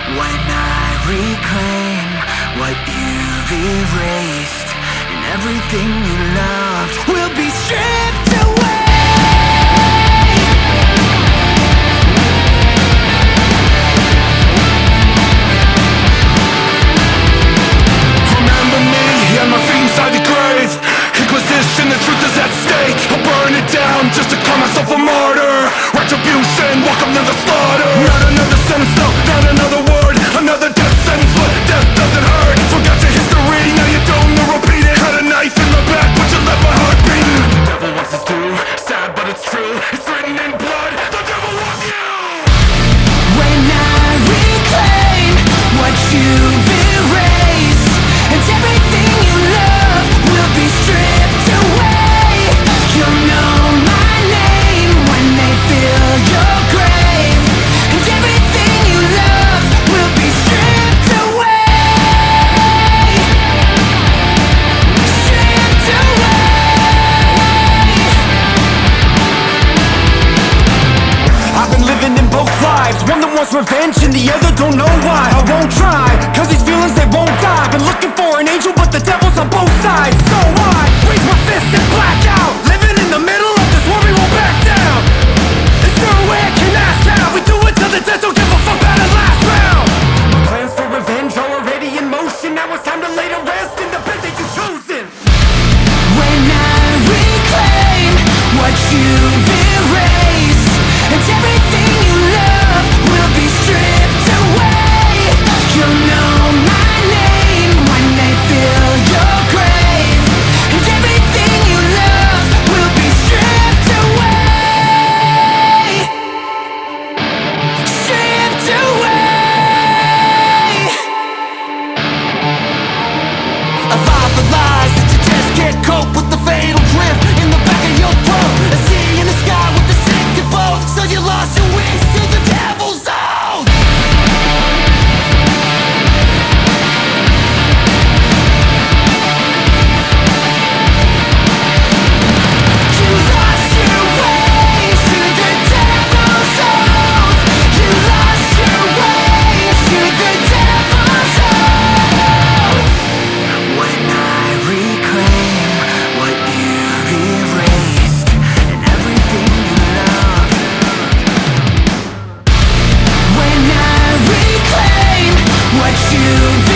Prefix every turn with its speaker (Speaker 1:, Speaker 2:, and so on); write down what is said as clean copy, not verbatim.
Speaker 1: When I reclaim what you've erased, and everything you loved will be stripped away.
Speaker 2: Remember me and my feet inside the grave. Inquisition, the truth is at stake. I'll burn it down just to call myself a martyr. Retribution, welcome to the slaughter. Not another sentence, no, not another word. Another death sentence, but death doesn't hurt. Forgot your history, now you don't know, repeat it. Had a knife in my back, but you left my heart beating. The devil wants us to, sad but it's true. It's written in blood, the devil wants you.
Speaker 1: When I reclaim what you've erased, and everything you love will be stripped away. You'll know my name when they fill your grave, and everything you love will be stripped away. Stripped away.
Speaker 2: I've been living in both lives. One that wants revenge and the other don't know why. I won't try, cause these feelings they won't die. Been looking for an angel but the devil's on both sides. So I raise my fist and black out. Living in the middle of this war, we won't back down. Is there a way I can ask how? We do it till the death, don't give a fuck about it last round. My plans for revenge are already in motion. Now it's time to lay to rest in the bed that you've chosen.
Speaker 1: When I reclaim what you've erased, and everything you love will be stripped away. You'll know my name when they fill your grave, and everything you love will be stripped away. Stripped away. Of all the lies that you just can't cope with, the fatal grip in the back of your throat. A sea in the sky with the sinking boat, so you lost your wings to the devil's oath. You lost your ways to the devil's oath. You lost your ways to the devil's oath. When I reclaim what you've erased, and everything you love. When I reclaim what you've